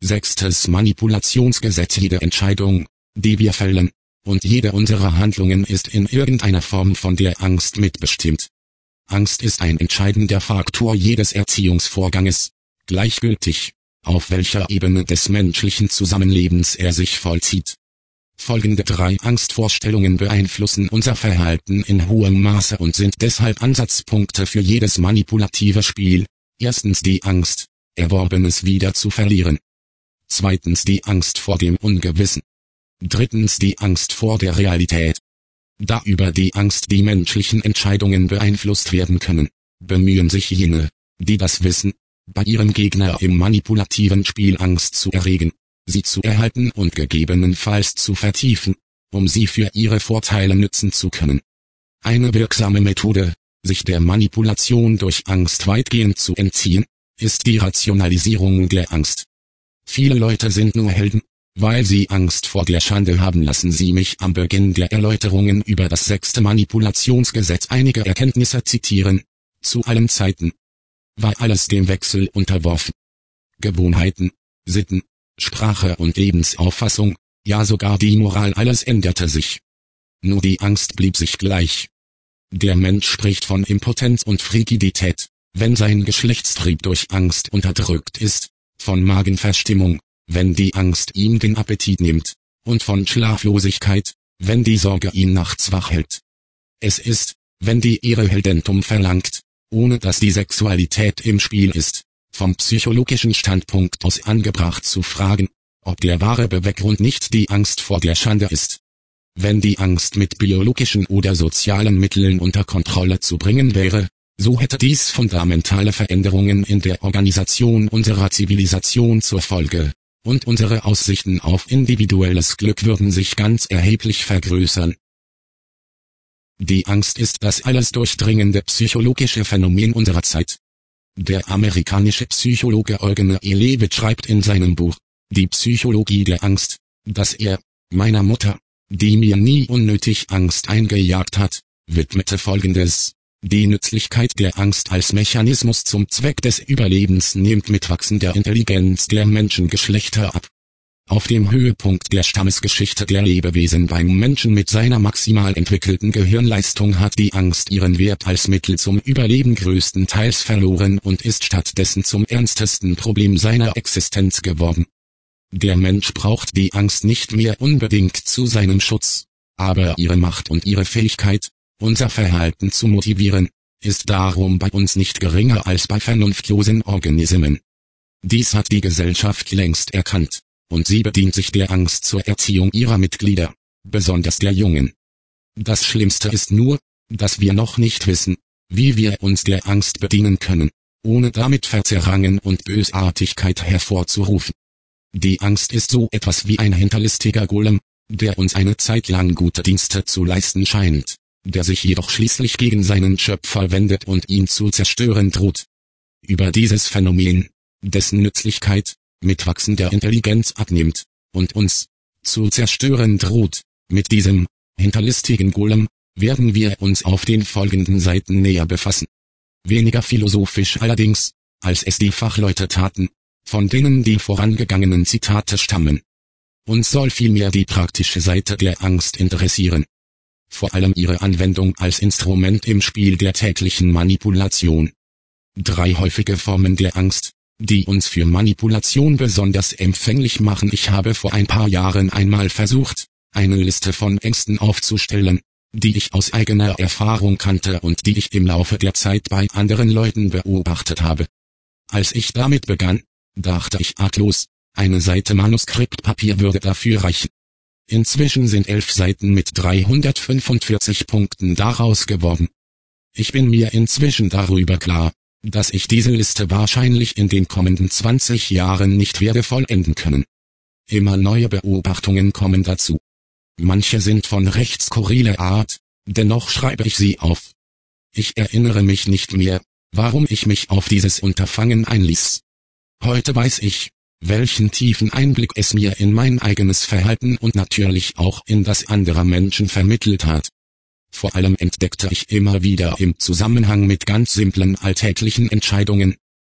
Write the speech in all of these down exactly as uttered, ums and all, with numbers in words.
Sechstes Manipulationsgesetz: Jede Entscheidung, die wir fällen, und jede unserer Handlungen ist in irgendeiner Form von der Angst mitbestimmt. Angst ist ein entscheidender Faktor jedes Erziehungsvorganges, gleichgültig, auf welcher Ebene des menschlichen Zusammenlebens er sich vollzieht. Folgende drei Angstvorstellungen beeinflussen unser Verhalten in hohem Maße und sind deshalb Ansatzpunkte für jedes manipulative Spiel. Erstens die Angst, Erworbenes wieder zu verlieren. Zweitens die Angst vor dem Ungewissen. Drittens die Angst vor der Realität. Da über die Angst die menschlichen Entscheidungen beeinflusst werden können, bemühen sich jene, die das wissen, bei ihrem Gegner im manipulativen Spiel Angst zu erregen, sie zu erhalten und gegebenenfalls zu vertiefen, um sie für ihre Vorteile nützen zu können. Eine wirksame Methode, sich der Manipulation durch Angst weitgehend zu entziehen, ist die Rationalisierung der Angst. Viele Leute sind nur Helden, weil sie Angst vor der Schande haben. Lassen Sie mich am Beginn der Erläuterungen über das sechste Manipulationsgesetz einige Erkenntnisse zitieren. Zu allen Zeiten war alles dem Wechsel unterworfen. Gewohnheiten, Sitten, Sprache und Lebensauffassung, ja sogar die Moral, alles änderte sich. Nur die Angst blieb sich gleich. Der Mensch spricht von Impotenz und Frigidität, wenn sein Geschlechtstrieb durch Angst unterdrückt ist, von Magenverstimmung, wenn die Angst ihm den Appetit nimmt, und von Schlaflosigkeit, wenn die Sorge ihn nachts wach hält. Es ist, wenn die Ehre Heldentum verlangt, ohne dass die Sexualität im Spiel ist, vom psychologischen Standpunkt aus angebracht zu fragen, ob der wahre Beweggrund nicht die Angst vor der Schande ist. Wenn die Angst mit biologischen oder sozialen Mitteln unter Kontrolle zu bringen wäre, so hätte dies fundamentale Veränderungen in der Organisation unserer Zivilisation zur Folge, und unsere Aussichten auf individuelles Glück würden sich ganz erheblich vergrößern. Die Angst ist das alles durchdringende psychologische Phänomen unserer Zeit. Der amerikanische Psychologe Eugen E. Levitt schreibt in seinem Buch Die Psychologie der Angst, dass er, meiner Mutter, die mir nie unnötig Angst eingejagt hat, widmete Folgendes: Die Nützlichkeit der Angst als Mechanismus zum Zweck des Überlebens nimmt mit wachsender Intelligenz der Menschengeschlechter ab. Auf dem Höhepunkt der Stammesgeschichte der Lebewesen beim Menschen mit seiner maximal entwickelten Gehirnleistung hat die Angst ihren Wert als Mittel zum Überleben größtenteils verloren und ist stattdessen zum ernstesten Problem seiner Existenz geworden. Der Mensch braucht die Angst nicht mehr unbedingt zu seinem Schutz, aber ihre Macht und ihre Fähigkeit, unser Verhalten zu motivieren, ist darum bei uns nicht geringer als bei vernunftlosen Organismen. Dies hat die Gesellschaft längst erkannt, und sie bedient sich der Angst zur Erziehung ihrer Mitglieder, besonders der Jungen. Das Schlimmste ist nur, dass wir noch nicht wissen, wie wir uns der Angst bedienen können, ohne damit Verzerrangen und Bösartigkeit hervorzurufen. Die Angst ist so etwas wie ein hinterlistiger Golem, der uns eine Zeit lang gute Dienste zu leisten scheint, der sich jedoch schließlich gegen seinen Schöpfer wendet und ihn zu zerstören droht. Über dieses Phänomen, dessen Nützlichkeit mit wachsender Intelligenz abnimmt und uns zu zerstören droht, mit diesem hinterlistigen Golem, werden wir uns auf den folgenden Seiten näher befassen. Weniger philosophisch allerdings, als es die Fachleute taten, von denen die vorangegangenen Zitate stammen. Uns soll vielmehr die praktische Seite der Angst interessieren. Vor allem ihre Anwendung als Instrument im Spiel der täglichen Manipulation. Drei häufige Formen der Angst, die uns für Manipulation besonders empfänglich machen. Ich habe vor ein paar Jahren einmal versucht, eine Liste von Ängsten aufzustellen, die ich aus eigener Erfahrung kannte und die ich im Laufe der Zeit bei anderen Leuten beobachtet habe. Als ich damit begann, dachte ich arglos, eine Seite Manuskriptpapier würde dafür reichen. Inzwischen sind elf Seiten mit dreihundertfünfundvierzig Punkten daraus geworden. Ich bin mir inzwischen darüber klar, dass ich diese Liste wahrscheinlich in den kommenden zwanzig Jahren nicht werde vollenden können. Immer neue Beobachtungen kommen dazu. Manche sind von recht skurriler Art, dennoch schreibe ich sie auf. Ich erinnere mich nicht mehr, warum ich mich auf dieses Unterfangen einließ. Heute weiß ich, welchen tiefen Einblick es mir in mein eigenes Verhalten und natürlich auch in das anderer Menschen vermittelt hat. Vor allem entdeckte ich immer wieder im Zusammenhang mit ganz simplen alltäglichen Entscheidungen,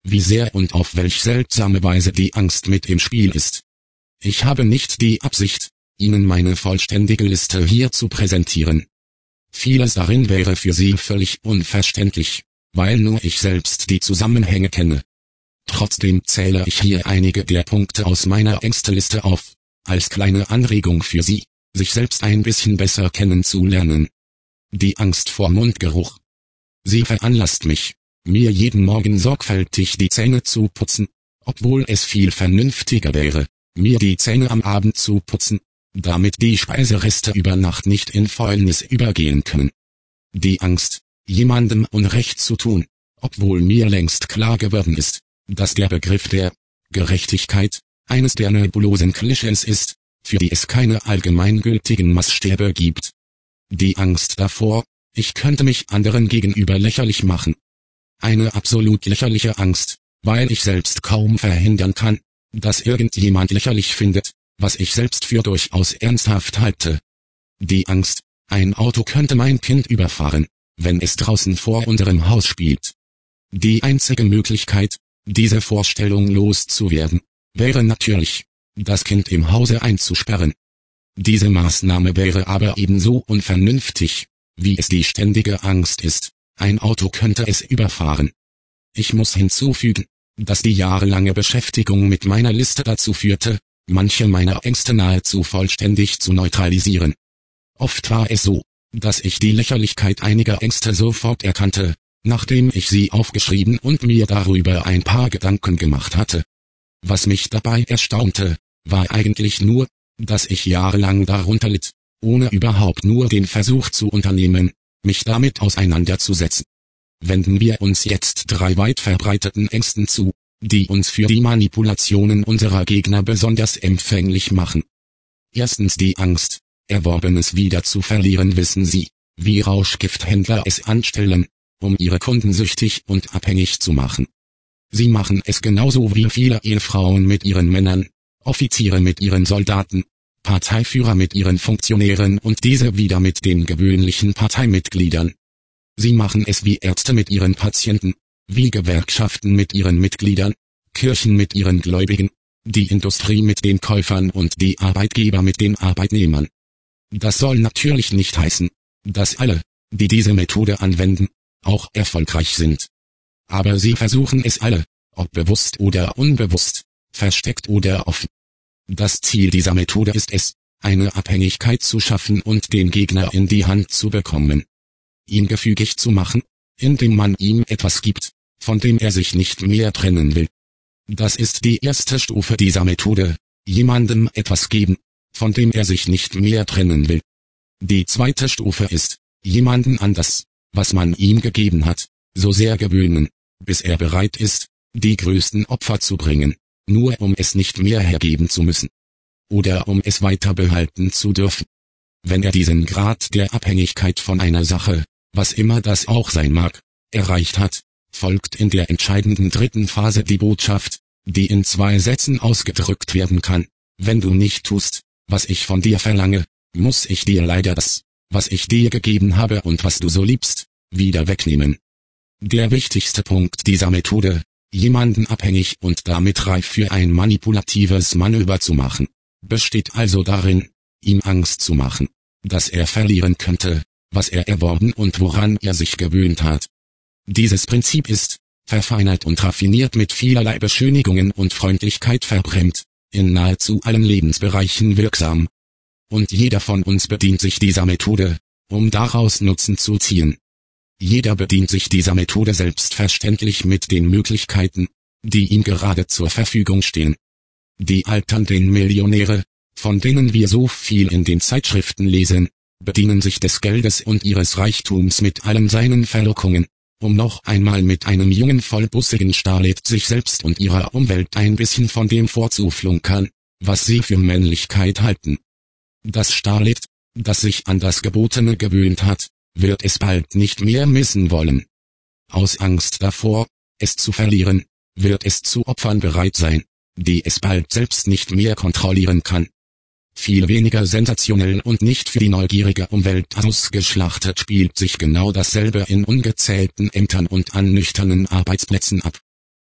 wie sehr und auf welch seltsame Weise die Angst mit im Spiel ist. Ich habe nicht die Absicht, Ihnen meine vollständige Liste hier zu präsentieren. Vieles darin wäre für Sie völlig unverständlich, weil nur ich selbst die Zusammenhänge kenne. Trotzdem zähle ich hier einige der Punkte aus meiner Ängste-Liste auf, als kleine Anregung für Sie, sich selbst ein bisschen besser kennenzulernen. Die Angst vor Mundgeruch. Sie veranlasst mich, mir jeden Morgen sorgfältig die Zähne zu putzen, obwohl es viel vernünftiger wäre, mir die Zähne am Abend zu putzen, damit die Speisereste über Nacht nicht in Fäulnis übergehen können. Die Angst, jemandem Unrecht zu tun, obwohl mir längst klar geworden ist, dass der Begriff der Gerechtigkeit eines der nebulosen Klischees ist, für die es keine allgemeingültigen Maßstäbe gibt. Die Angst davor, ich könnte mich anderen gegenüber lächerlich machen. Eine absolut lächerliche Angst, weil ich selbst kaum verhindern kann, dass irgendjemand lächerlich findet, was ich selbst für durchaus ernsthaft halte. Die Angst, ein Auto könnte mein Kind überfahren, wenn es draußen vor unserem Haus spielt. Die einzige Möglichkeit, diese Vorstellung loszuwerden, wäre natürlich, das Kind im Hause einzusperren. Diese Maßnahme wäre aber ebenso unvernünftig, wie es die ständige Angst ist, ein Auto könnte es überfahren. Ich muss hinzufügen, dass die jahrelange Beschäftigung mit meiner Liste dazu führte, manche meiner Ängste nahezu vollständig zu neutralisieren. Oft war es so, dass ich die Lächerlichkeit einiger Ängste sofort erkannte, nachdem ich sie aufgeschrieben und mir darüber ein paar Gedanken gemacht hatte. Was mich dabei erstaunte, war eigentlich nur, dass ich jahrelang darunter litt, ohne überhaupt nur den Versuch zu unternehmen, mich damit auseinanderzusetzen. Wenden wir uns jetzt drei weit verbreiteten Ängsten zu, die uns für die Manipulationen unserer Gegner besonders empfänglich machen. Erstens die Angst, Erworbenes wieder zu verlieren. Wissen Sie, wie Rauschgifthändler es anstellen, um ihre Kunden süchtig und abhängig zu machen. Sie machen es genauso wie viele Ehefrauen mit ihren Männern, Offiziere mit ihren Soldaten, Parteiführer mit ihren Funktionären und diese wieder mit den gewöhnlichen Parteimitgliedern. Sie machen es wie Ärzte mit ihren Patienten, wie Gewerkschaften mit ihren Mitgliedern, Kirchen mit ihren Gläubigen, die Industrie mit den Käufern und die Arbeitgeber mit den Arbeitnehmern. Das soll natürlich nicht heißen, dass alle, die diese Methode anwenden, auch erfolgreich sind. Aber sie versuchen es alle, ob bewusst oder unbewusst, versteckt oder offen. Das Ziel dieser Methode ist es, eine Abhängigkeit zu schaffen und den Gegner in die Hand zu bekommen. Ihn gefügig zu machen, indem man ihm etwas gibt, von dem er sich nicht mehr trennen will. Das ist die erste Stufe dieser Methode, jemandem etwas geben, von dem er sich nicht mehr trennen will. Die zweite Stufe ist, jemanden an das, was man ihm gegeben hat, so sehr gewöhnen, bis er bereit ist, die größten Opfer zu bringen, nur um es nicht mehr hergeben zu müssen. Oder um es weiter behalten zu dürfen. Wenn er diesen Grad der Abhängigkeit von einer Sache, was immer das auch sein mag, erreicht hat, folgt in der entscheidenden dritten Phase die Botschaft, die in zwei Sätzen ausgedrückt werden kann: Wenn du nicht tust, was ich von dir verlange, muss ich dir leider das, was ich dir gegeben habe und was du so liebst, wieder wegnehmen. Der wichtigste Punkt dieser Methode, jemanden abhängig und damit reif für ein manipulatives Manöver zu machen, besteht also darin, ihm Angst zu machen, dass er verlieren könnte, was er erworben und woran er sich gewöhnt hat. Dieses Prinzip ist, verfeinert und raffiniert mit vielerlei Beschönigungen und Freundlichkeit verbrämt, in nahezu allen Lebensbereichen wirksam. Und jeder von uns bedient sich dieser Methode, um daraus Nutzen zu ziehen. Jeder bedient sich dieser Methode selbstverständlich mit den Möglichkeiten, die ihm gerade zur Verfügung stehen. Die alternden Millionäre, von denen wir so viel in den Zeitschriften lesen, bedienen sich des Geldes und ihres Reichtums mit allen seinen Verlockungen, um noch einmal mit einem jungen vollbussigen Starlet sich selbst und ihrer Umwelt ein bisschen von dem vorzuflunkern, was sie für Männlichkeit halten. Das Starlet, das sich an das Gebotene gewöhnt hat, wird es bald nicht mehr missen wollen. Aus Angst davor, es zu verlieren, wird es zu Opfern bereit sein, die es bald selbst nicht mehr kontrollieren kann. Viel weniger sensationell und nicht für die neugierige Umwelt ausgeschlachtet spielt sich genau dasselbe in ungezählten Ämtern und an nüchternen Arbeitsplätzen ab.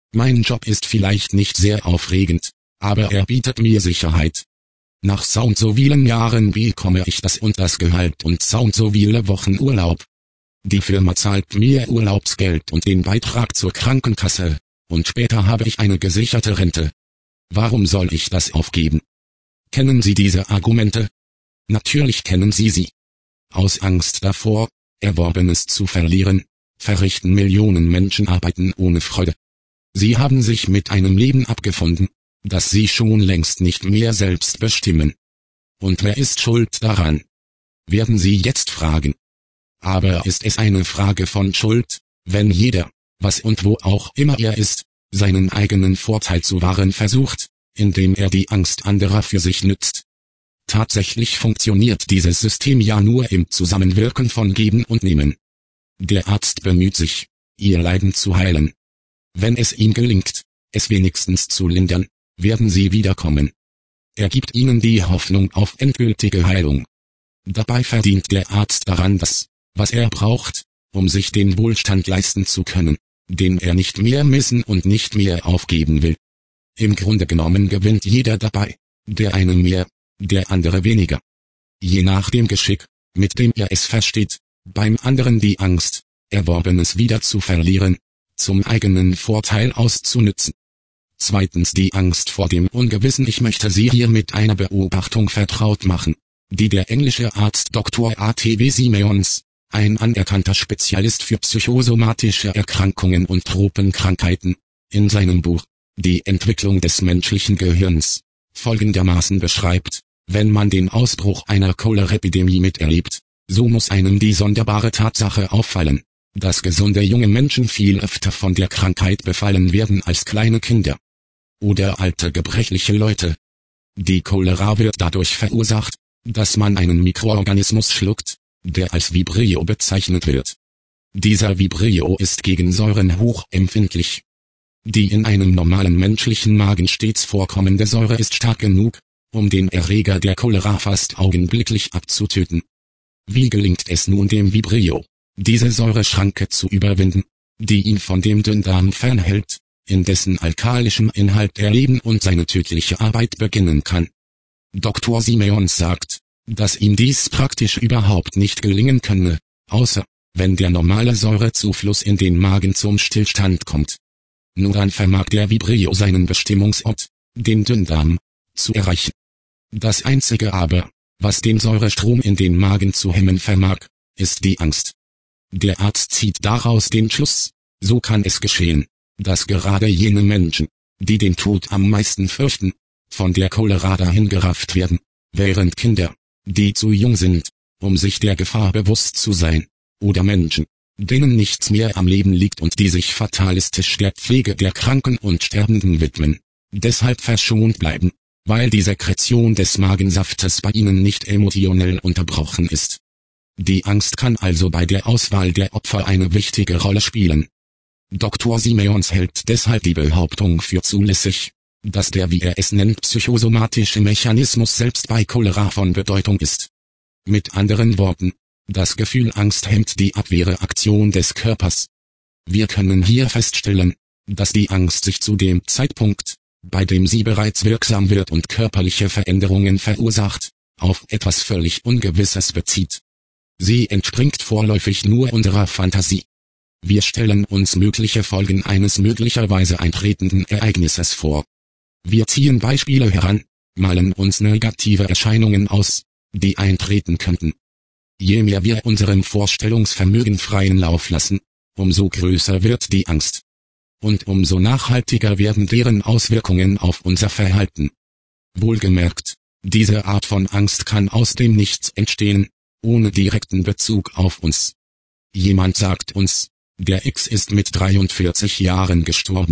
Mein Job ist vielleicht nicht sehr aufregend, aber er bietet mir Sicherheit. Nach so und so vielen Jahren bekomme ich das und das Gehalt und so und so viele Wochen Urlaub. Die Firma zahlt mir Urlaubsgeld und den Beitrag zur Krankenkasse, und später habe ich eine gesicherte Rente. Warum soll ich das aufgeben? Kennen Sie diese Argumente? Natürlich kennen Sie sie. Aus Angst davor, Erworbenes zu verlieren, verrichten Millionen Menschen Arbeiten ohne Freude. Sie haben sich mit einem Leben abgefunden, das sie schon längst nicht mehr selbst bestimmen. Und wer ist schuld daran? Werden Sie jetzt fragen. Aber ist es eine Frage von Schuld, wenn jeder, was und wo auch immer er ist, seinen eigenen Vorteil zu wahren versucht, indem er die Angst anderer für sich nützt? Tatsächlich funktioniert dieses System ja nur im Zusammenwirken von Geben und Nehmen. Der Arzt bemüht sich, ihr Leiden zu heilen. Wenn es ihm gelingt, es wenigstens zu lindern, werden sie wiederkommen. Er gibt ihnen die Hoffnung auf endgültige Heilung. Dabei verdient der Arzt daran das, was er braucht, um sich den Wohlstand leisten zu können, den er nicht mehr missen und nicht mehr aufgeben will. Im Grunde genommen gewinnt jeder dabei, der eine mehr, der andere weniger. Je nach dem Geschick, mit dem er es versteht, beim anderen die Angst, Erworbenes wieder zu verlieren, zum eigenen Vorteil auszunützen. Zweitens die Angst vor dem Ungewissen. Ich möchte Sie hier mit einer Beobachtung vertraut machen, die der englische Arzt Doktor A T W Simeons, ein anerkannter Spezialist für psychosomatische Erkrankungen und Tropenkrankheiten, in seinem Buch Die Entwicklung des menschlichen Gehirns folgendermaßen beschreibt: Wenn man den Ausbruch einer Choleraepidemie miterlebt, so muss einem die sonderbare Tatsache auffallen, dass gesunde junge Menschen viel öfter von der Krankheit befallen werden als kleine Kinder oder alte gebrechliche Leute. Die Cholera wird dadurch verursacht, dass man einen Mikroorganismus schluckt, der als Vibrio bezeichnet wird. Dieser Vibrio ist gegen Säuren hochempfindlich. Die in einem normalen menschlichen Magen stets vorkommende Säure ist stark genug, um den Erreger der Cholera fast augenblicklich abzutöten. Wie gelingt es nun dem Vibrio, diese Säureschranke zu überwinden, die ihn von dem Dünndarm fernhält, in dessen alkalischem Inhalt er leben und seine tödliche Arbeit beginnen kann? Doktor Simeons sagt, dass ihm dies praktisch überhaupt nicht gelingen könne, außer, wenn der normale Säurezufluss in den Magen zum Stillstand kommt. Nur dann vermag der Vibrio seinen Bestimmungsort, den Dünndarm, zu erreichen. Das einzige aber, was den Säurestrom in den Magen zu hemmen vermag, ist die Angst. Der Arzt zieht daraus den Schluss: So kann es geschehen, dass gerade jene Menschen, die den Tod am meisten fürchten, von der Cholera dahingerafft werden, während Kinder, die zu jung sind, um sich der Gefahr bewusst zu sein, oder Menschen, denen nichts mehr am Leben liegt und die sich fatalistisch der Pflege der Kranken und Sterbenden widmen, deshalb verschont bleiben, weil die Sekretion des Magensaftes bei ihnen nicht emotionell unterbrochen ist. Die Angst kann also bei der Auswahl der Opfer eine wichtige Rolle spielen. Doktor Simeons hält deshalb die Behauptung für zulässig, dass der, wie er es nennt, psychosomatische Mechanismus selbst bei Cholera von Bedeutung ist. Mit anderen Worten, das Gefühl Angst hemmt die Abwehrreaktion des Körpers. Wir können hier feststellen, dass die Angst sich zu dem Zeitpunkt, bei dem sie bereits wirksam wird und körperliche Veränderungen verursacht, auf etwas völlig Ungewisses bezieht. Sie entspringt vorläufig nur unserer Fantasie. Wir stellen uns mögliche Folgen eines möglicherweise eintretenden Ereignisses vor. Wir ziehen Beispiele heran, malen uns negative Erscheinungen aus, die eintreten könnten. Je mehr wir unserem Vorstellungsvermögen freien Lauf lassen, umso größer wird die Angst. Und umso nachhaltiger werden deren Auswirkungen auf unser Verhalten. Wohlgemerkt, diese Art von Angst kann aus dem Nichts entstehen, ohne direkten Bezug auf uns. Jemand sagt uns, der X ist mit dreiundvierzig Jahren gestorben.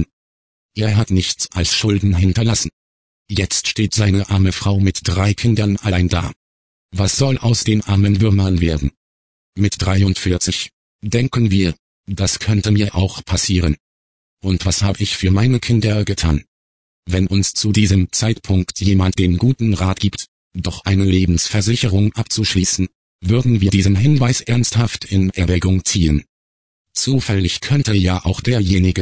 Er hat nichts als Schulden hinterlassen. Jetzt steht seine arme Frau mit drei Kindern allein da. Was soll aus den armen Würmern werden? Mit dreiundvierzig, denken wir, das könnte mir auch passieren. Und was habe ich für meine Kinder getan? Wenn uns zu diesem Zeitpunkt jemand den guten Rat gibt, doch eine Lebensversicherung abzuschließen, würden wir diesen Hinweis ernsthaft in Erwägung ziehen. Zufällig könnte ja auch derjenige,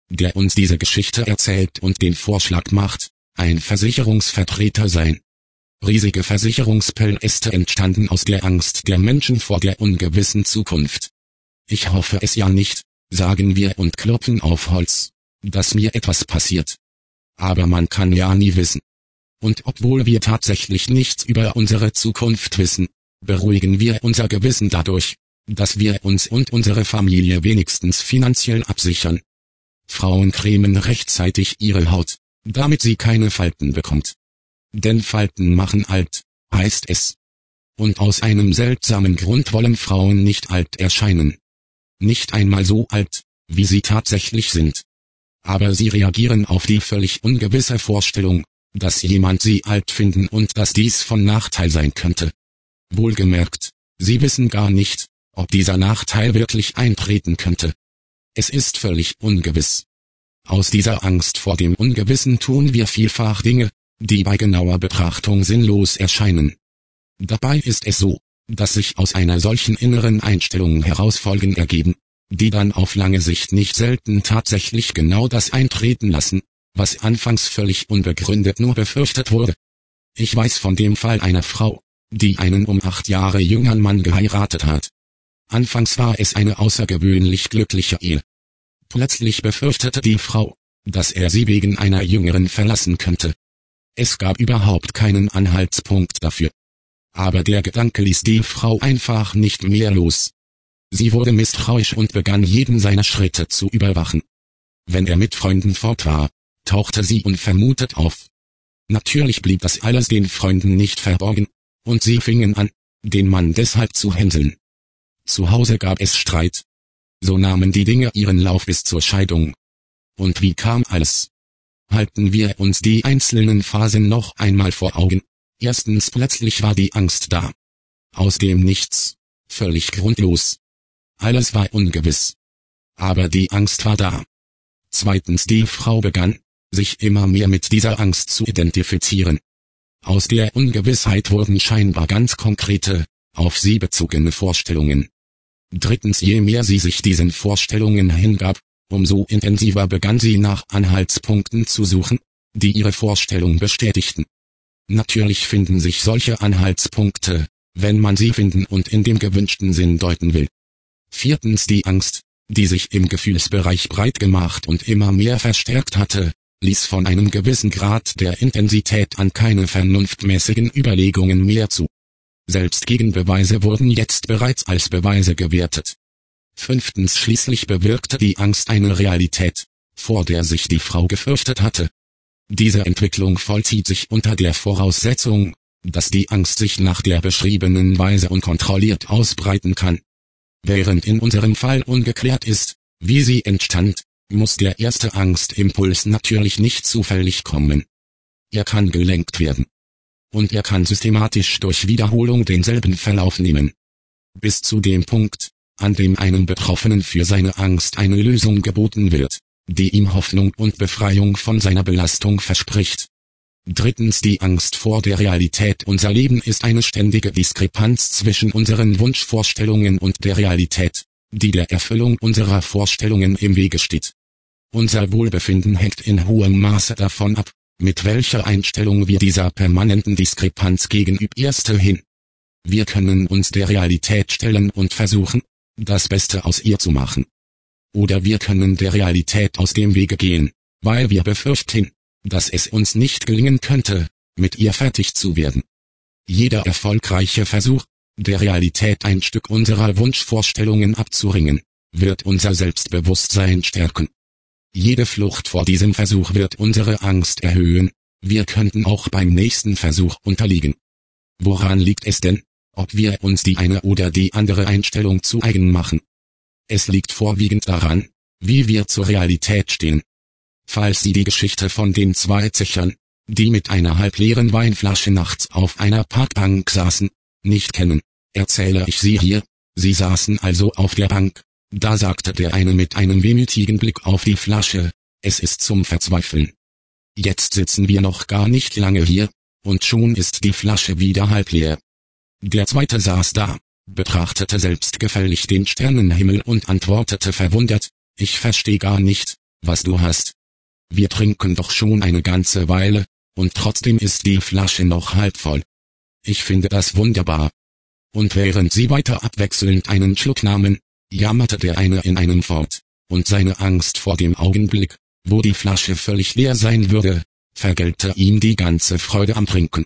der uns diese Geschichte erzählt und den Vorschlag macht, ein Versicherungsvertreter sein. Riesige Versicherungspaläste entstanden aus der Angst der Menschen vor der ungewissen Zukunft. Ich hoffe es ja nicht, sagen wir und klopfen auf Holz, dass mir etwas passiert. Aber man kann ja nie wissen. Und obwohl wir tatsächlich nichts über unsere Zukunft wissen, beruhigen wir unser Gewissen dadurch, dass wir uns und unsere Familie wenigstens finanziell absichern. Frauen cremen rechtzeitig ihre Haut, damit sie keine Falten bekommt. Denn Falten machen alt, heißt es. Und aus einem seltsamen Grund wollen Frauen nicht alt erscheinen. Nicht einmal so alt, wie sie tatsächlich sind. Aber sie reagieren auf die völlig ungewisse Vorstellung, dass jemand sie alt finden und dass dies von Nachteil sein könnte. Wohlgemerkt, sie wissen gar nicht, ob dieser Nachteil wirklich eintreten könnte. Es ist völlig ungewiss. Aus dieser Angst vor dem Ungewissen tun wir vielfach Dinge, die bei genauer Betrachtung sinnlos erscheinen. Dabei ist es so, dass sich aus einer solchen inneren Einstellung heraus Folgen ergeben, die dann auf lange Sicht nicht selten tatsächlich genau das eintreten lassen, was anfangs völlig unbegründet nur befürchtet wurde. Ich weiß von dem Fall einer Frau, die einen um acht Jahre jüngeren Mann geheiratet hat. Anfangs war es eine außergewöhnlich glückliche Ehe. Plötzlich befürchtete die Frau, dass er sie wegen einer Jüngeren verlassen könnte. Es gab überhaupt keinen Anhaltspunkt dafür. Aber der Gedanke ließ die Frau einfach nicht mehr los. Sie wurde misstrauisch und begann jeden seiner Schritte zu überwachen. Wenn er mit Freunden fort war, tauchte sie unvermutet auf. Natürlich blieb das alles den Freunden nicht verborgen, und sie fingen an, den Mann deshalb zu hänseln. Zu Hause gab es Streit. So nahmen die Dinge ihren Lauf bis zur Scheidung. Und wie kam alles? Halten wir uns die einzelnen Phasen noch einmal vor Augen. Erstens, plötzlich war die Angst da. Aus dem Nichts. Völlig grundlos. Alles war ungewiss. Aber die Angst war da. Zweitens, die Frau begann, sich immer mehr mit dieser Angst zu identifizieren. Aus der Ungewissheit wurden scheinbar ganz konkrete, auf sie bezogene Vorstellungen. Drittens, je mehr sie sich diesen Vorstellungen hingab, umso intensiver begann sie nach Anhaltspunkten zu suchen, die ihre Vorstellung bestätigten. Natürlich finden sich solche Anhaltspunkte, wenn man sie finden und in dem gewünschten Sinn deuten will. Viertens, die Angst, die sich im Gefühlsbereich breit gemacht und immer mehr verstärkt hatte, ließ von einem gewissen Grad der Intensität an keine vernunftmäßigen Überlegungen mehr zu. Selbst Gegenbeweise wurden jetzt bereits als Beweise gewertet. Fünftens, schließlich bewirkte die Angst eine Realität, vor der sich die Frau gefürchtet hatte. Diese Entwicklung vollzieht sich unter der Voraussetzung, dass die Angst sich nach der beschriebenen Weise unkontrolliert ausbreiten kann. Während in unserem Fall ungeklärt ist, wie sie entstand, muss der erste Angstimpuls natürlich nicht zufällig kommen. Er kann gelenkt werden. Und er kann systematisch durch Wiederholung denselben Verlauf nehmen. Bis zu dem Punkt, an dem einem Betroffenen für seine Angst eine Lösung geboten wird, die ihm Hoffnung und Befreiung von seiner Belastung verspricht. Drittens, die Angst vor der Realität. Unser Leben ist eine ständige Diskrepanz zwischen unseren Wunschvorstellungen und der Realität, die der Erfüllung unserer Vorstellungen im Wege steht. Unser Wohlbefinden hängt in hohem Maße davon ab, mit welcher Einstellung wir dieser permanenten Diskrepanz gegenüber erste hin. Wir können uns der Realität stellen und versuchen, das Beste aus ihr zu machen. Oder wir können der Realität aus dem Wege gehen, weil wir befürchten, dass es uns nicht gelingen könnte, mit ihr fertig zu werden. Jeder erfolgreiche Versuch, der Realität ein Stück unserer Wunschvorstellungen abzuringen, wird unser Selbstbewusstsein stärken. Jede Flucht vor diesem Versuch wird unsere Angst erhöhen, wir könnten auch beim nächsten Versuch unterliegen. Woran liegt es denn, ob wir uns die eine oder die andere Einstellung zu eigen machen? Es liegt vorwiegend daran, wie wir zur Realität stehen. Falls Sie die Geschichte von den zwei Zechern, die mit einer halbleeren Weinflasche nachts auf einer Parkbank saßen, nicht kennen, erzähle ich sie hier. Sie saßen also auf der Bank. Da sagte der eine mit einem wehmütigen Blick auf die Flasche, es ist zum Verzweifeln. Jetzt sitzen wir noch gar nicht lange hier, und schon ist die Flasche wieder halb leer. Der zweite saß da, betrachtete selbstgefällig den Sternenhimmel und antwortete verwundert, ich verstehe gar nicht, was du hast. Wir trinken doch schon eine ganze Weile, und trotzdem ist die Flasche noch halb voll. Ich finde das wunderbar. Und während sie weiter abwechselnd einen Schluck nahmen, jammerte der eine in einem fort, und seine Angst vor dem Augenblick, wo die Flasche völlig leer sein würde, vergällte ihm die ganze Freude am Trinken.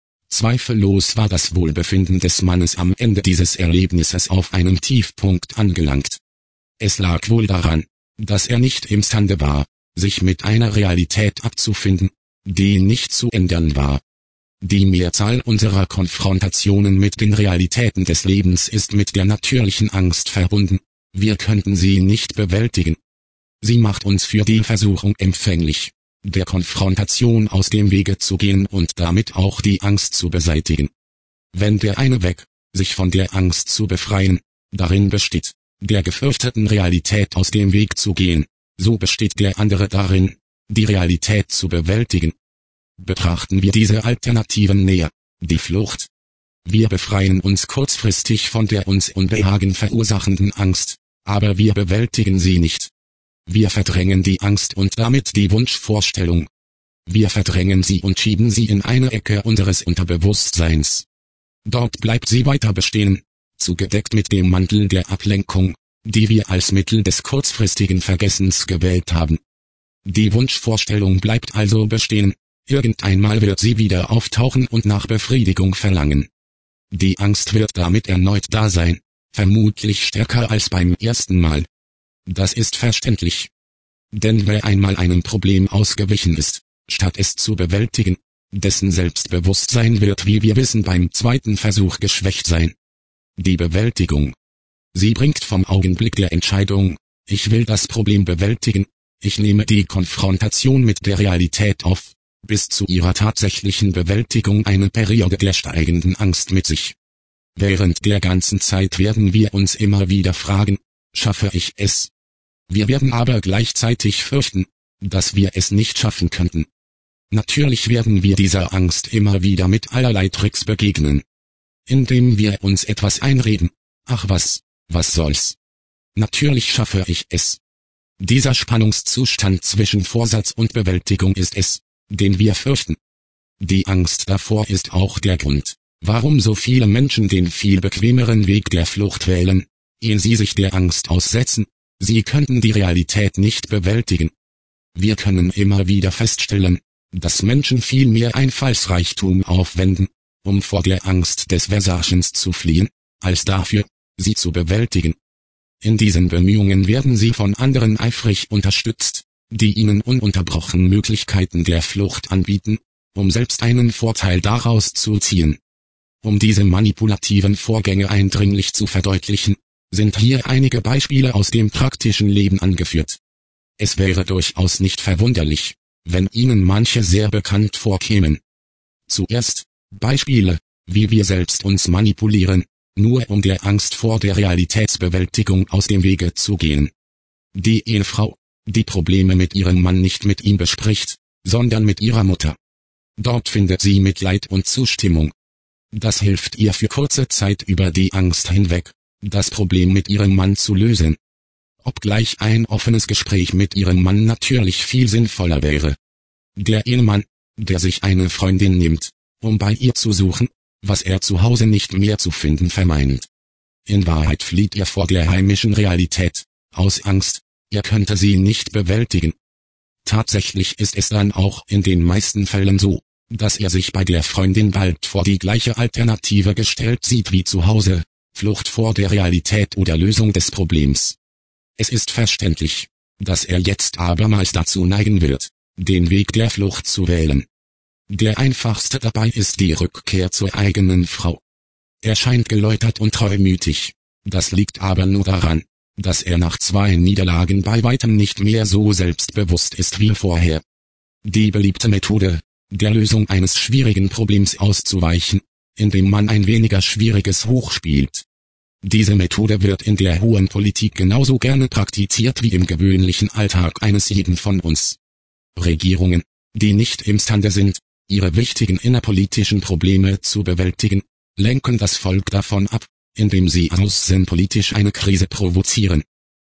Zweifellos war das Wohlbefinden des Mannes am Ende dieses Erlebnisses auf einem Tiefpunkt angelangt. Es lag wohl daran, dass er nicht imstande war, sich mit einer Realität abzufinden, die nicht zu ändern war. Die Mehrzahl unserer Konfrontationen mit den Realitäten des Lebens ist mit der natürlichen Angst verbunden, wir könnten sie nicht bewältigen. Sie macht uns für die Versuchung empfänglich, der Konfrontation aus dem Wege zu gehen und damit auch die Angst zu beseitigen. Wenn der eine Weg, sich von der Angst zu befreien, darin besteht, der gefürchteten Realität aus dem Weg zu gehen, so besteht der andere darin, die Realität zu bewältigen. Betrachten wir diese Alternativen näher, die Flucht. Wir befreien uns kurzfristig von der uns Unbehagen verursachenden Angst, aber wir bewältigen sie nicht. Wir verdrängen die Angst und damit die Wunschvorstellung. Wir verdrängen sie und schieben sie in eine Ecke unseres Unterbewusstseins. Dort bleibt sie weiter bestehen, zugedeckt mit dem Mantel der Ablenkung, die wir als Mittel des kurzfristigen Vergessens gewählt haben. Die Wunschvorstellung bleibt also bestehen, irgendeinmal wird sie wieder auftauchen und nach Befriedigung verlangen. Die Angst wird damit erneut da sein, vermutlich stärker als beim ersten Mal. Das ist verständlich. Denn wer einmal einem Problem ausgewichen ist, statt es zu bewältigen, dessen Selbstbewusstsein wird, wie wir wissen, beim zweiten Versuch geschwächt sein. Die Bewältigung. Sie bringt vom Augenblick der Entscheidung, ich will das Problem bewältigen, ich nehme die Konfrontation mit der Realität auf, bis zu ihrer tatsächlichen Bewältigung eine Periode der steigenden Angst mit sich. Während der ganzen Zeit werden wir uns immer wieder fragen, schaffe ich es? Wir werden aber gleichzeitig fürchten, dass wir es nicht schaffen könnten. Natürlich werden wir dieser Angst immer wieder mit allerlei Tricks begegnen. Indem wir uns etwas einreden, ach was, was soll's? Natürlich schaffe ich es. Dieser Spannungszustand zwischen Vorsatz und Bewältigung ist es, den wir fürchten. Die Angst davor ist auch der Grund, warum so viele Menschen den viel bequemeren Weg der Flucht wählen, ehe sie sich der Angst aussetzen, sie könnten die Realität nicht bewältigen. Wir können immer wieder feststellen, dass Menschen viel mehr Einfallsreichtum aufwenden, um vor der Angst des Versagens zu fliehen, als dafür, sie zu bewältigen. In diesen Bemühungen werden sie von anderen eifrig unterstützt, die ihnen ununterbrochen Möglichkeiten der Flucht anbieten, um selbst einen Vorteil daraus zu ziehen. Um diese manipulativen Vorgänge eindringlich zu verdeutlichen, sind hier einige Beispiele aus dem praktischen Leben angeführt. Es wäre durchaus nicht verwunderlich, wenn Ihnen manche sehr bekannt vorkämen. Zuerst, Beispiele, wie wir selbst uns manipulieren, nur um der Angst vor der Realitätsbewältigung aus dem Wege zu gehen. Die Ehefrau, die Probleme mit ihrem Mann nicht mit ihm bespricht, sondern mit ihrer Mutter. Dort findet sie Mitleid und Zustimmung. Das hilft ihr für kurze Zeit über die Angst hinweg, das Problem mit ihrem Mann zu lösen. Obgleich ein offenes Gespräch mit ihrem Mann natürlich viel sinnvoller wäre. Der Ehemann, der sich eine Freundin nimmt, um bei ihr zu suchen, was er zu Hause nicht mehr zu finden vermeint. In Wahrheit flieht er vor der heimischen Realität, aus Angst, er könnte sie nicht bewältigen. Tatsächlich ist es dann auch in den meisten Fällen so, dass er sich bei der Freundin bald vor die gleiche Alternative gestellt sieht wie zu Hause, Flucht vor der Realität oder Lösung des Problems. Es ist verständlich, dass er jetzt abermals dazu neigen wird, den Weg der Flucht zu wählen. Der einfachste dabei ist die Rückkehr zur eigenen Frau. Er scheint geläutert und treumütig, das liegt aber nur daran, dass er nach zwei Niederlagen bei weitem nicht mehr so selbstbewusst ist wie vorher. Die beliebte Methode, der Lösung eines schwierigen Problems auszuweichen, indem man ein weniger schwieriges hochspielt. Diese Methode wird in der hohen Politik genauso gerne praktiziert wie im gewöhnlichen Alltag eines jeden von uns. Regierungen, die nicht imstande sind, ihre wichtigen innerpolitischen Probleme zu bewältigen, lenken das Volk davon ab, indem sie außenpolitisch eine Krise provozieren.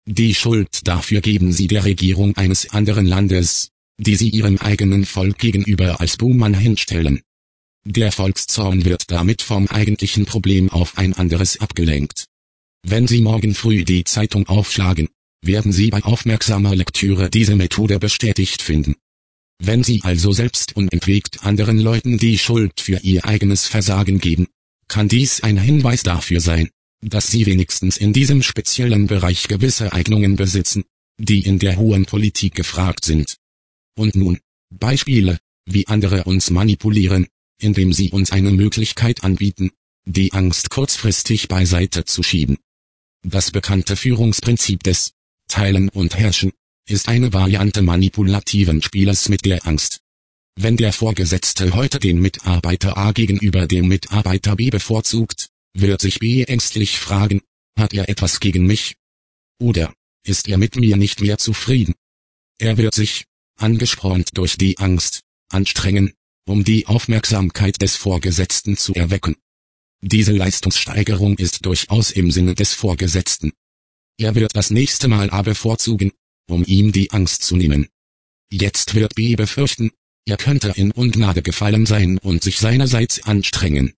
Die Schuld dafür geben sie der Regierung eines anderen Landes, die sie ihrem eigenen Volk gegenüber als Buhmann hinstellen. Der Volkszorn wird damit vom eigentlichen Problem auf ein anderes abgelenkt. Wenn Sie morgen früh die Zeitung aufschlagen, werden Sie bei aufmerksamer Lektüre diese Methode bestätigt finden. Wenn Sie also selbst unentwegt anderen Leuten die Schuld für ihr eigenes Versagen geben, kann dies ein Hinweis dafür sein, dass Sie wenigstens in diesem speziellen Bereich gewisse Eignungen besitzen, die in der hohen Politik gefragt sind. Und nun, Beispiele, wie andere uns manipulieren, indem sie uns eine Möglichkeit anbieten, die Angst kurzfristig beiseite zu schieben. Das bekannte Führungsprinzip des Teilen und Herrschen ist eine Variante manipulativen Spieles mit der Angst. Wenn der Vorgesetzte heute den Mitarbeiter A gegenüber dem Mitarbeiter B bevorzugt, wird sich B ängstlich fragen, hat er etwas gegen mich? Oder ist er mit mir nicht mehr zufrieden? Er wird sich, angespornt durch die Angst, anstrengen, um die Aufmerksamkeit des Vorgesetzten zu erwecken. Diese Leistungssteigerung ist durchaus im Sinne des Vorgesetzten. Er wird das nächste Mal A bevorzugen, um ihm die Angst zu nehmen. Jetzt wird B befürchten, er könnte in Ungnade gefallen sein und sich seinerseits anstrengen.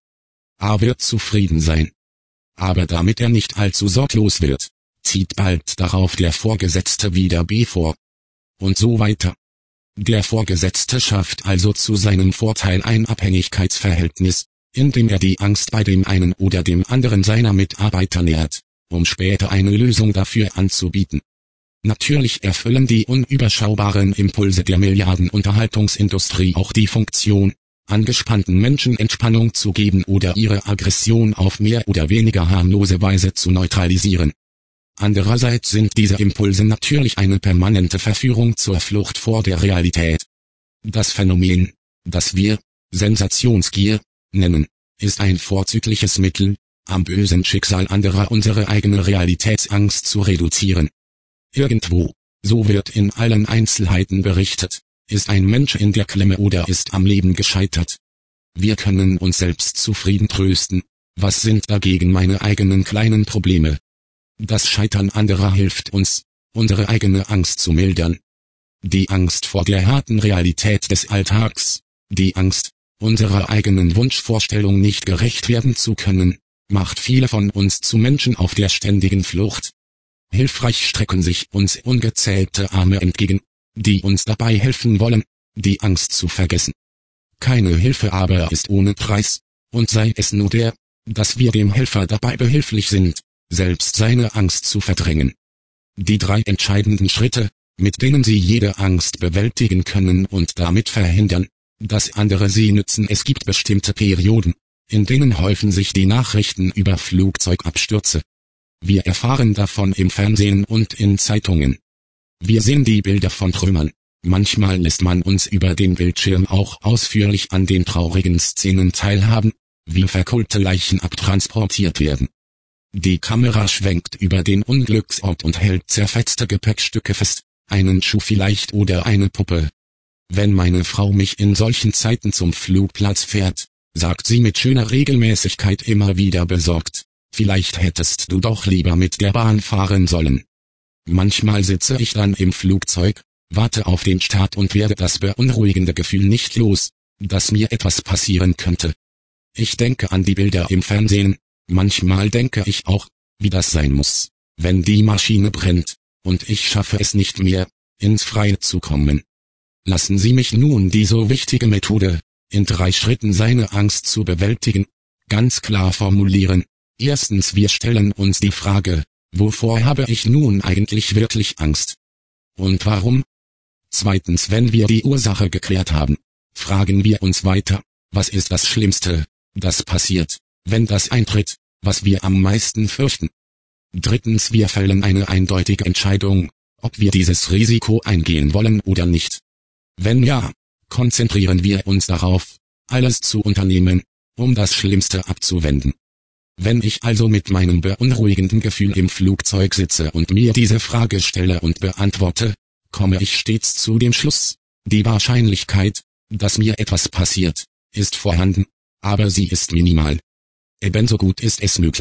A wird zufrieden sein. Aber damit er nicht allzu sorglos wird, zieht bald darauf der Vorgesetzte wieder B vor. Und so weiter. Der Vorgesetzte schafft also zu seinem Vorteil ein Abhängigkeitsverhältnis, indem er die Angst bei dem einen oder dem anderen seiner Mitarbeiter nährt, um später eine Lösung dafür anzubieten. Natürlich erfüllen die unüberschaubaren Impulse der Milliardenunterhaltungsindustrie auch die Funktion, angespannten Menschen Entspannung zu geben oder ihre Aggression auf mehr oder weniger harmlose Weise zu neutralisieren. Andererseits sind diese Impulse natürlich eine permanente Verführung zur Flucht vor der Realität. Das Phänomen, das wir Sensationsgier nennen, ist ein vorzügliches Mittel, am bösen Schicksal anderer unsere eigene Realitätsangst zu reduzieren. Irgendwo, so wird in allen Einzelheiten berichtet, ist ein Mensch in der Klemme oder ist am Leben gescheitert. Wir können uns selbst zufrieden trösten, was sind dagegen meine eigenen kleinen Probleme? Das Scheitern anderer hilft uns, unsere eigene Angst zu mildern. Die Angst vor der harten Realität des Alltags, die Angst, unserer eigenen Wunschvorstellung nicht gerecht werden zu können, macht viele von uns zu Menschen auf der ständigen Flucht. Hilfreich strecken sich uns ungezählte Arme entgegen, die uns dabei helfen wollen, die Angst zu vergessen. Keine Hilfe aber ist ohne Preis, und sei es nur der, dass wir dem Helfer dabei behilflich sind, selbst seine Angst zu verdrängen. Die drei entscheidenden Schritte, mit denen Sie jede Angst bewältigen können und damit verhindern, dass andere sie nützen. Es gibt bestimmte Perioden, in denen häufen sich die Nachrichten über Flugzeugabstürze. Wir erfahren davon im Fernsehen und in Zeitungen. Wir sehen die Bilder von Trümmern. Manchmal lässt man uns über den Bildschirm auch ausführlich an den traurigen Szenen teilhaben, wie verkohlte Leichen abtransportiert werden. Die Kamera schwenkt über den Unglücksort und hält zerfetzte Gepäckstücke fest, einen Schuh vielleicht oder eine Puppe. Wenn meine Frau mich in solchen Zeiten zum Flugplatz fährt, sagt sie mit schöner Regelmäßigkeit immer wieder besorgt, vielleicht hättest du doch lieber mit der Bahn fahren sollen. Manchmal sitze ich dann im Flugzeug, warte auf den Start und werde das beunruhigende Gefühl nicht los, dass mir etwas passieren könnte. Ich denke an die Bilder im Fernsehen, manchmal denke ich auch, wie das sein muss, wenn die Maschine brennt, und ich schaffe es nicht mehr, ins Freie zu kommen. Lassen Sie mich nun die so wichtige Methode, in drei Schritten seine Angst zu bewältigen, ganz klar formulieren. Erstens, wir stellen uns die Frage, wovor habe ich nun eigentlich wirklich Angst? Und warum? Zweitens, wenn wir die Ursache geklärt haben, fragen wir uns weiter, was ist das Schlimmste, das passiert, wenn das eintritt, was wir am meisten fürchten? Drittens, wir fällen eine eindeutige Entscheidung, ob wir dieses Risiko eingehen wollen oder nicht. Wenn ja, konzentrieren wir uns darauf, alles zu unternehmen, um das Schlimmste abzuwenden. Wenn ich also mit meinem beunruhigenden Gefühl im Flugzeug sitze und mir diese Frage stelle und beantworte, komme ich stets zu dem Schluss, die Wahrscheinlichkeit, dass mir etwas passiert, ist vorhanden, aber sie ist minimal. Ebenso gut ist es möglich,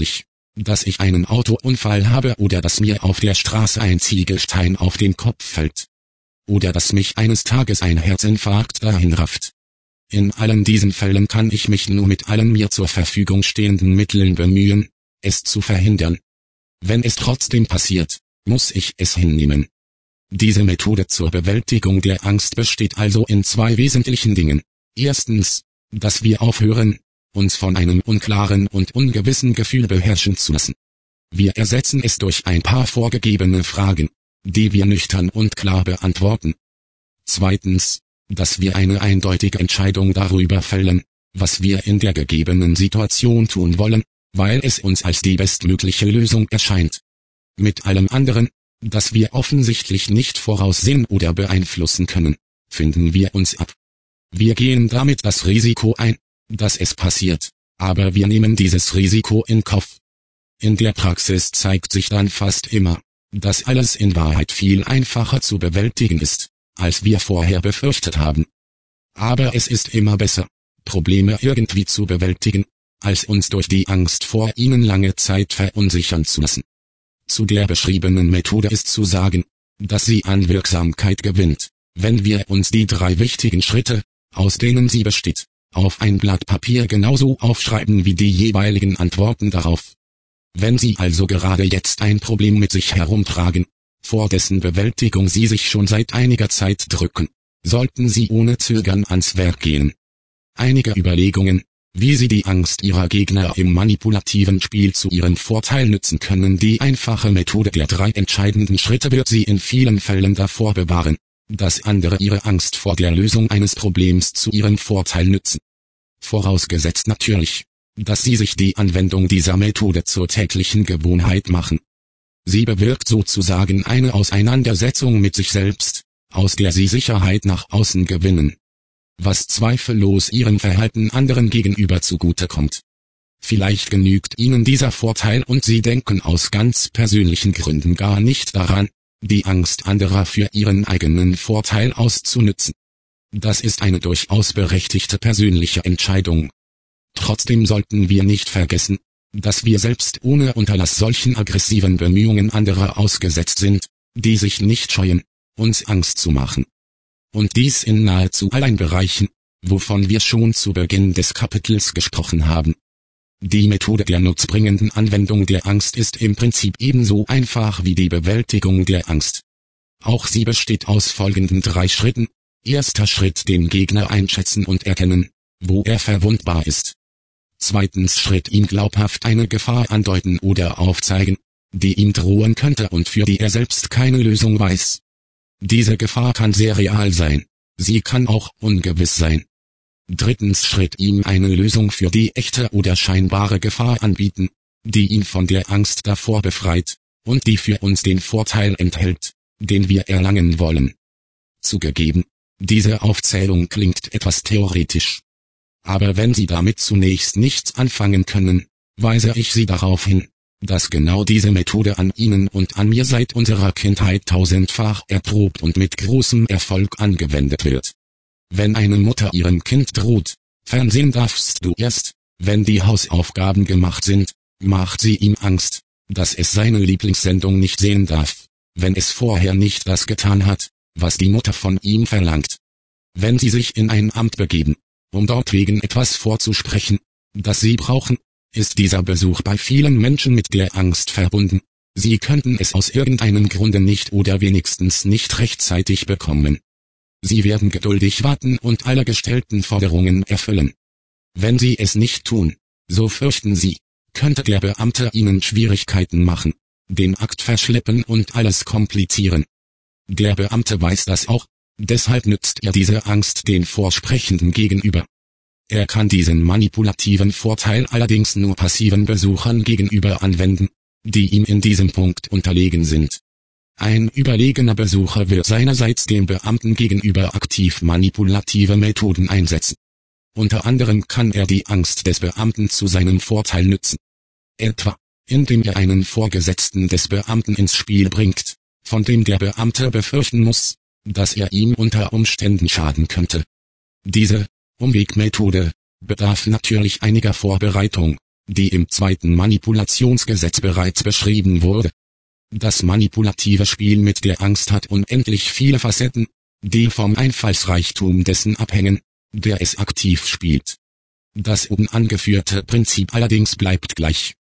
dass ich einen Autounfall habe oder dass mir auf der Straße ein Ziegelstein auf den Kopf fällt. Oder dass mich eines Tages ein Herzinfarkt dahinrafft. In allen diesen Fällen kann ich mich nur mit allen mir zur Verfügung stehenden Mitteln bemühen, es zu verhindern. Wenn es trotzdem passiert, muss ich es hinnehmen. Diese Methode zur Bewältigung der Angst besteht also in zwei wesentlichen Dingen. Erstens, dass wir aufhören, uns von einem unklaren und ungewissen Gefühl beherrschen zu lassen. Wir ersetzen es durch ein paar vorgegebene Fragen, die wir nüchtern und klar beantworten. Zweitens, dass wir eine eindeutige Entscheidung darüber fällen, was wir in der gegebenen Situation tun wollen, weil es uns als die bestmögliche Lösung erscheint. Mit allem anderen, das wir offensichtlich nicht voraussehen oder beeinflussen können, finden wir uns ab. Wir gehen damit das Risiko ein, dass es passiert, aber wir nehmen dieses Risiko in Kauf. In der Praxis zeigt sich dann fast immer, dass alles in Wahrheit viel einfacher zu bewältigen ist, als wir vorher befürchtet haben. Aber es ist immer besser, Probleme irgendwie zu bewältigen, als uns durch die Angst vor ihnen lange Zeit verunsichern zu lassen. Zu der beschriebenen Methode ist zu sagen, dass sie an Wirksamkeit gewinnt, wenn wir uns die drei wichtigen Schritte, aus denen sie besteht, auf ein Blatt Papier genauso aufschreiben wie die jeweiligen Antworten darauf. Wenn Sie also gerade jetzt ein Problem mit sich herumtragen, vor dessen Bewältigung Sie sich schon seit einiger Zeit drücken, sollten Sie ohne Zögern ans Werk gehen. Einige Überlegungen, wie Sie die Angst Ihrer Gegner im manipulativen Spiel zu Ihrem Vorteil nützen können. Die einfache Methode der drei entscheidenden Schritte wird Sie in vielen Fällen davor bewahren, dass andere Ihre Angst vor der Lösung eines Problems zu Ihrem Vorteil nützen. Vorausgesetzt natürlich, dass Sie sich die Anwendung dieser Methode zur täglichen Gewohnheit machen. Sie bewirkt sozusagen eine Auseinandersetzung mit sich selbst, aus der Sie Sicherheit nach außen gewinnen, was zweifellos Ihrem Verhalten anderen gegenüber zugutekommt. Vielleicht genügt Ihnen dieser Vorteil und Sie denken aus ganz persönlichen Gründen gar nicht daran, die Angst anderer für Ihren eigenen Vorteil auszunützen. Das ist eine durchaus berechtigte persönliche Entscheidung. Trotzdem sollten wir nicht vergessen, dass wir selbst ohne Unterlass solchen aggressiven Bemühungen anderer ausgesetzt sind, die sich nicht scheuen, uns Angst zu machen. Und dies in nahezu allen Bereichen, wovon wir schon zu Beginn des Kapitels gesprochen haben. Die Methode der nutzbringenden Anwendung der Angst ist im Prinzip ebenso einfach wie die Bewältigung der Angst. Auch sie besteht aus folgenden drei Schritten. Erster Schritt: den Gegner einschätzen und erkennen, wo er verwundbar ist. Zweitens Schritt: ihm glaubhaft eine Gefahr andeuten oder aufzeigen, die ihm drohen könnte und für die er selbst keine Lösung weiß. Diese Gefahr kann sehr real sein, sie kann auch ungewiss sein. Drittens Schritt: ihm eine Lösung für die echte oder scheinbare Gefahr anbieten, die ihn von der Angst davor befreit, und die für uns den Vorteil enthält, den wir erlangen wollen. Zugegeben, diese Aufzählung klingt etwas theoretisch. Aber wenn Sie damit zunächst nichts anfangen können, weise ich Sie darauf hin, dass genau diese Methode an Ihnen und an mir seit unserer Kindheit tausendfach erprobt und mit großem Erfolg angewendet wird. Wenn eine Mutter ihrem Kind droht, Fernsehen darfst du erst, wenn die Hausaufgaben gemacht sind, macht sie ihm Angst, dass es seine Lieblingssendung nicht sehen darf, wenn es vorher nicht das getan hat, was die Mutter von ihm verlangt. Wenn Sie sich in ein Amt begeben, um dort wegen etwas vorzusprechen, das Sie brauchen, ist dieser Besuch bei vielen Menschen mit der Angst verbunden, Sie könnten es aus irgendeinem Grunde nicht oder wenigstens nicht rechtzeitig bekommen. Sie werden geduldig warten und alle gestellten Forderungen erfüllen. Wenn Sie es nicht tun, so fürchten Sie, könnte der Beamte Ihnen Schwierigkeiten machen, den Akt verschleppen und alles komplizieren. Der Beamte weiß das auch, deshalb nützt er diese Angst den Vorsprechenden gegenüber. Er kann diesen manipulativen Vorteil allerdings nur passiven Besuchern gegenüber anwenden, die ihm in diesem Punkt unterlegen sind. Ein überlegener Besucher wird seinerseits dem Beamten gegenüber aktiv manipulative Methoden einsetzen. Unter anderem kann er die Angst des Beamten zu seinem Vorteil nützen. Etwa, indem er einen Vorgesetzten des Beamten ins Spiel bringt, von dem der Beamte befürchten muss, dass er ihm unter Umständen schaden könnte. Diese Umwegmethode bedarf natürlich einiger Vorbereitung, die im zweiten Manipulationsgesetz bereits beschrieben wurde. Das manipulative Spiel mit der Angst hat unendlich viele Facetten, die vom Einfallsreichtum dessen abhängen, der es aktiv spielt. Das oben angeführte Prinzip allerdings bleibt gleich.